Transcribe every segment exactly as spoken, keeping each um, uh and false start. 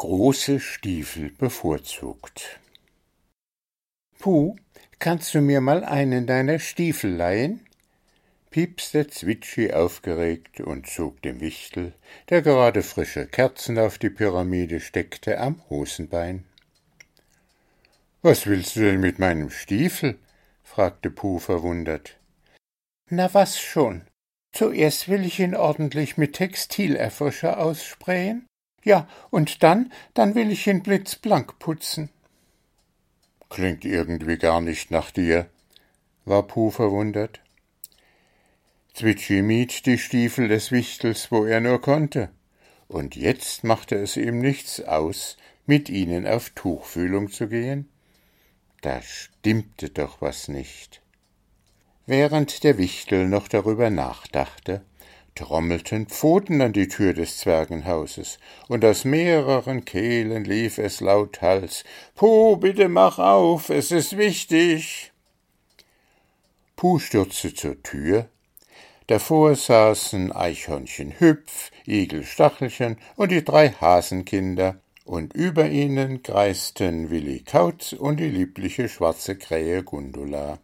große Stiefel bevorzugt. »Puh, kannst du mir mal einen deiner Stiefel leihen?« piepste Zwitschi aufgeregt und zog dem Wichtel, der gerade frische Kerzen auf die Pyramide steckte, am Hosenbein. »Was willst du denn mit meinem Stiefel?« fragte Puh verwundert. »Na was schon. Zuerst will ich ihn ordentlich mit Textilerfrischer aussprayen. Ja, und dann, dann will ich ihn blitzblank putzen.« »Klingt irgendwie gar nicht nach dir«, war Puh verwundert. Zwitschi mied die Stiefel des Wichtels, wo er nur konnte, und jetzt machte es ihm nichts aus, mit ihnen auf Tuchfühlung zu gehen. Da stimmte doch was nicht. Während der Wichtel noch darüber nachdachte, trommelten Pfoten an die Tür des Zwergenhauses, und aus mehreren Kehlen lief es lauthals: »Puh, bitte mach auf, es ist wichtig!« Puh stürzte zur Tür. Davor saßen Eichhörnchen Hüpf, Igel Stachelchen und die drei Hasenkinder, und über ihnen kreisten Willi Kauz und die liebliche schwarze Krähe Gundula.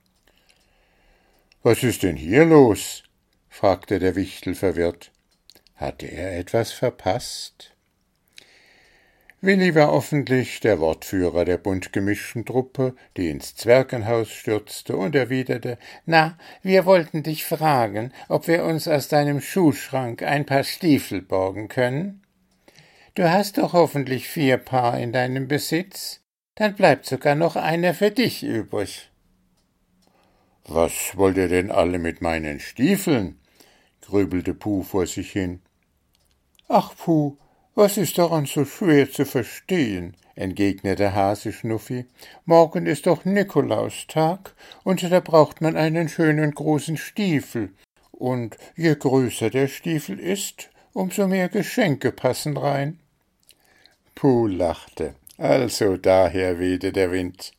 »Was ist denn hier los?« fragte der Wichtel verwirrt. Hatte er etwas verpasst? Willi war offentlich der Wortführer der bunt gemischten Truppe, die ins Zwergenhaus stürzte und erwiderte: »Na, wir wollten dich fragen, ob wir uns aus deinem Schuhschrank ein paar Stiefel borgen können. Du hast doch hoffentlich vier Paar in deinem Besitz, dann bleibt sogar noch einer für dich übrig.« »Was wollt ihr denn alle mit meinen Stiefeln?« grübelte Puh vor sich hin. »Ach, Puh, was ist daran so schwer zu verstehen?« entgegnete Hase Schnuffi. »Morgen ist doch Nikolaustag, und da braucht man einen schönen großen Stiefel. Und je größer der Stiefel ist, umso mehr Geschenke passen rein.« Puh lachte. Also daher wehte der Wind.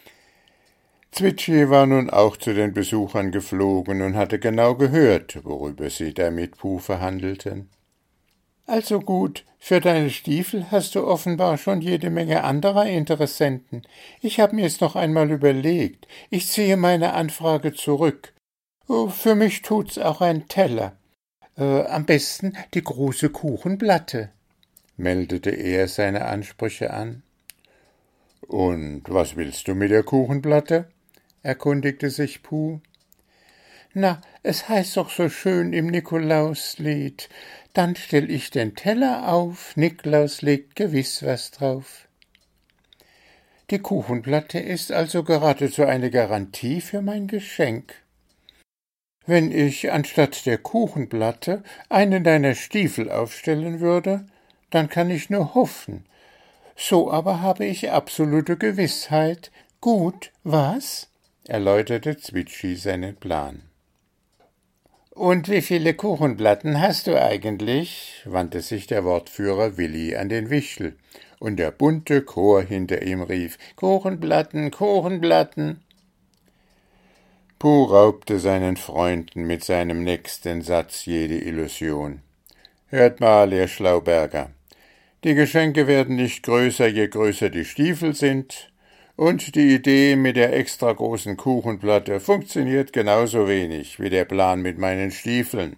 Zwitschi war nun auch zu den Besuchern geflogen und hatte genau gehört, worüber sie da mit Puh verhandelten. »Also gut, für deine Stiefel hast du offenbar schon jede Menge anderer Interessenten. Ich habe mir's noch einmal überlegt. Ich ziehe meine Anfrage zurück. Oh, für mich tut's auch ein Teller. Äh, am besten die große Kuchenplatte«, meldete er seine Ansprüche an. »Und was willst du mit der Kuchenplatte?« erkundigte sich Puh. »Na, es heißt doch so schön im Nikolauslied: Dann stell ich den Teller auf, Niklaus legt gewiss was drauf.« Die Kuchenplatte ist also geradezu eine Garantie für mein Geschenk. Wenn ich anstatt der Kuchenplatte einen deiner Stiefel aufstellen würde, dann kann ich nur hoffen. So aber habe ich absolute Gewissheit. Gut, was?« erläuterte Zwitschi seinen Plan. »Und wie viele Kuchenplatten hast du eigentlich?« wandte sich der Wortführer Willi an den Wichtel, und der bunte Chor hinter ihm rief: »Kuchenplatten, Kuchenplatten!« Puh raubte seinen Freunden mit seinem nächsten Satz jede Illusion. »Hört mal, ihr Schlauberger, die Geschenke werden nicht größer, je größer die Stiefel sind, und die Idee mit der extra großen Kuchenplatte funktioniert genauso wenig wie der Plan mit meinen Stiefeln.«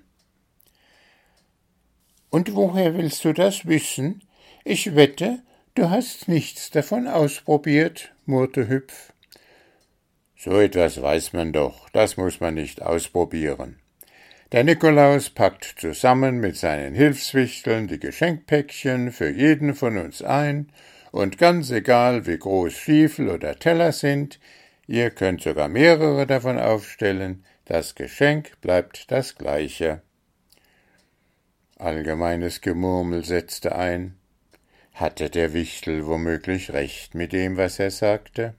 »Und woher willst du das wissen? Ich wette, du hast nichts davon ausprobiert«, murrte Hüpf. »So etwas weiß man doch, das muss man nicht ausprobieren. Der Nikolaus packt zusammen mit seinen Hilfswichteln die Geschenkpäckchen für jeden von uns ein, und ganz egal, wie groß Stiefel oder Teller sind, ihr könnt sogar mehrere davon aufstellen, das Geschenk bleibt das gleiche.« Allgemeines Gemurmel setzte ein. Hatte der Wichtel womöglich recht mit dem, was er sagte?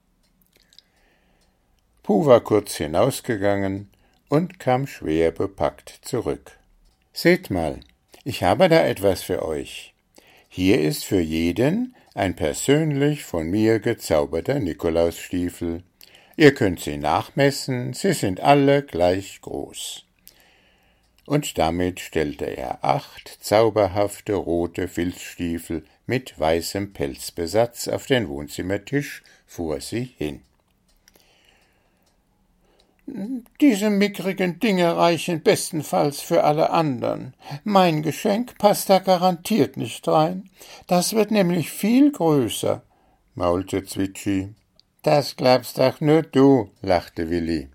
Puh war kurz hinausgegangen und kam schwer bepackt zurück. »Seht mal, ich habe da etwas für euch. Hier ist für jeden ein persönlich von mir gezauberter Nikolausstiefel. Ihr könnt sie nachmessen, sie sind alle gleich groß.« Und damit stellte er acht zauberhafte rote Filzstiefel mit weißem Pelzbesatz auf den Wohnzimmertisch vor sie hin. »Diese mickrigen Dinge reichen bestenfalls für alle anderen. Mein Geschenk passt da garantiert nicht rein. Das wird nämlich viel größer«, maulte Zwitschi. »Das glaubst doch nur du«, lachte Willi.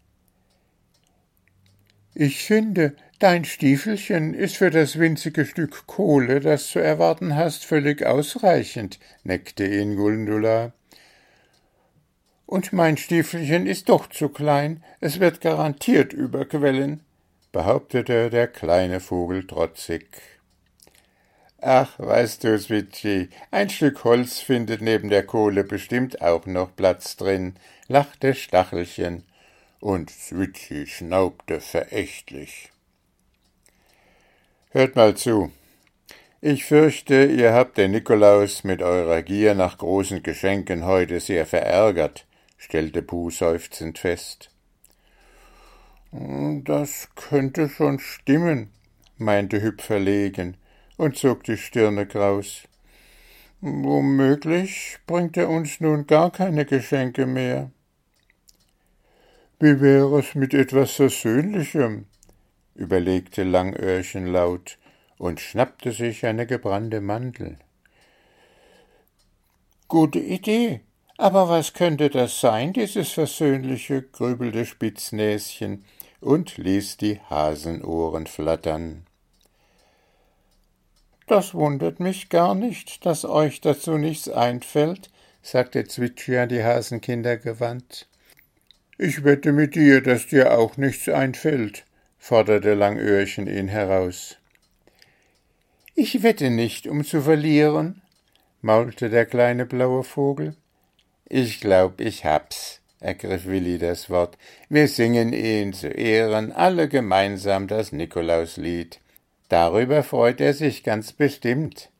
»Ich finde, dein Stiefelchen ist für das winzige Stück Kohle, das du erwarten hast, völlig ausreichend«, neckte ihn Gundula. »Und mein Stiefelchen ist doch zu klein, es wird garantiert überquellen«, behauptete der kleine Vogel trotzig. »Ach, weißt du, Zwitschi, ein Stück Holz findet neben der Kohle bestimmt auch noch Platz drin«, lachte Stachelchen, und Zwitschi schnaubte verächtlich. »Hört mal zu. Ich fürchte, ihr habt den Nikolaus mit eurer Gier nach großen Geschenken heute sehr verärgert«, stellte Puh seufzend fest. »Das könnte schon stimmen«, meinte Hüpf verlegen und zog die Stirne kraus. »Womöglich bringt er uns nun gar keine Geschenke mehr.« »Wie wäre es mit etwas Versöhnlichem?«, überlegte Langöhrchen laut und schnappte sich eine gebrannte Mandel. »Gute Idee. Aber was könnte das sein, dieses Versöhnliche?«, grübelte Spitznäschen und ließ die Hasenohren flattern. »Das wundert mich gar nicht, dass euch dazu nichts einfällt«, sagte Zwitschi an die Hasenkinder gewandt. »Ich wette mit dir, dass dir auch nichts einfällt«, forderte Langöhrchen ihn heraus. »Ich wette nicht, um zu verlieren«, maulte der kleine blaue Vogel. »Ich glaub, ich hab's«, ergriff Willi das Wort. »Wir singen ihn zu Ehren alle gemeinsam das Nikolauslied. Darüber freut er sich ganz bestimmt.«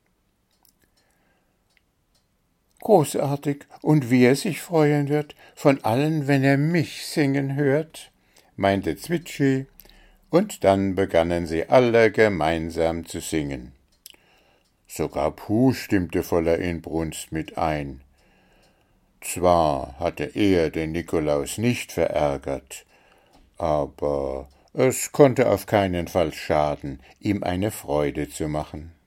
»Großartig, und wie er sich freuen wird, von allen, wenn er mich singen hört«, meinte Zwitschi, und dann begannen sie alle gemeinsam zu singen. Sogar Puh stimmte voller Inbrunst mit ein. Zwar hatte er den Nikolaus nicht verärgert, aber es konnte auf keinen Fall schaden, ihm eine Freude zu machen.